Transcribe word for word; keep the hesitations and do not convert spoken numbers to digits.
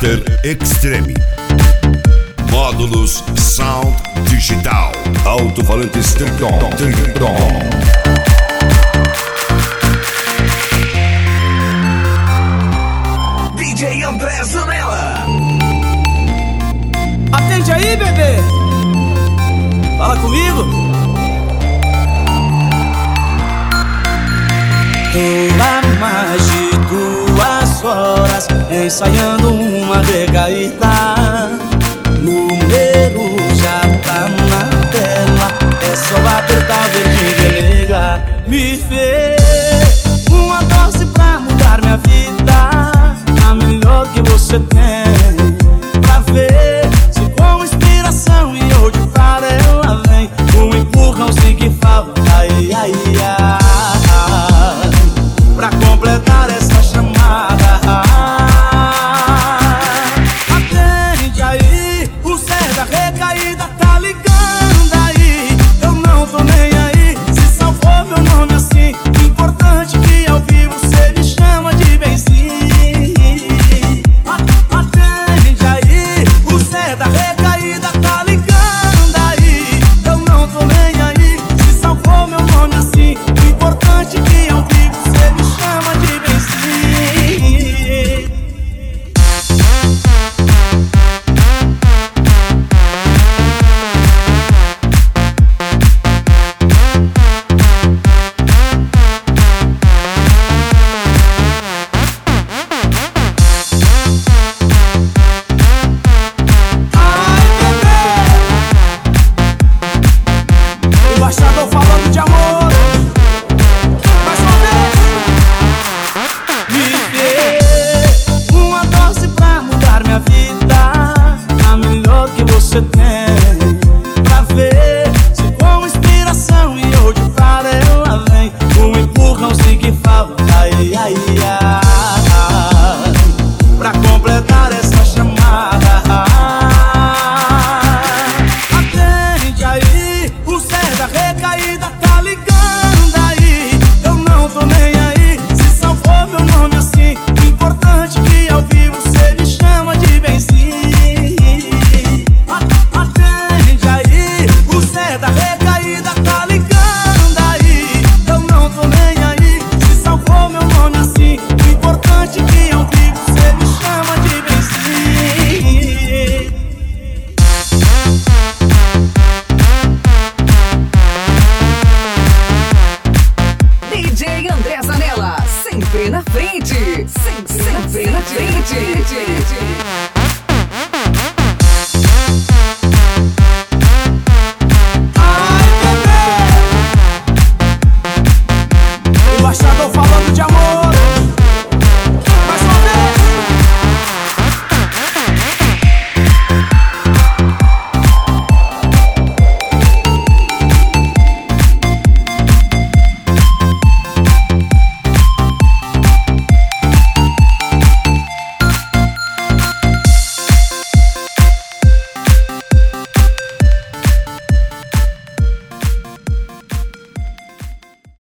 Master Extreme. Módulos Sound Digital. Alto-falantes Triton. Triton. D J André Zanella. Atende aí, bebê. Fala comigo. Tô há mais de duas horas ensaiando uma decaída. Número já tá na tela, é só apertar verdinho e ligar. Me fez uma dose pra mudar minha vida, a melhor que você tem, pra ver se com inspiração e hoje para ela vem um empurrãozinho que falta, ai, ai, ai, pra completar essa chamada. Atende aí, o Zé da recaída tá ligando aí. Eu não tô nem aí, se salvou meu nome assim. Importante que ao vivo cê me chama de benzinho. Atende aí, o Zé da recaída tá ligando aí. Eu não tô nem aí, se salvou meu nome assim. Importante que ao vivo cê me chama de benzinho. Embaixador falando de amor, mais uma vez. Me dê uma dose pra mudar minha vida, a melhor que você tem, pra ver se com inspiração e hoje para ela vem um empurrãozinho que falta, ai, ai, ai, pra completar essa chamada. Atende aí, o Zé da recaída tá ligando aí. Eu não tô nem aí, se salvou meu nome assim. Importante que ao vivo cê me chama de benzinho. Atende aí, o Zé da recaída tá ligando aí. Eu não tô nem aí, se salvou meu nome assim. Importante que ao vivo cê me chama de benzinho. D J André Zanella, sempre na frente, sempre, sempre na frente.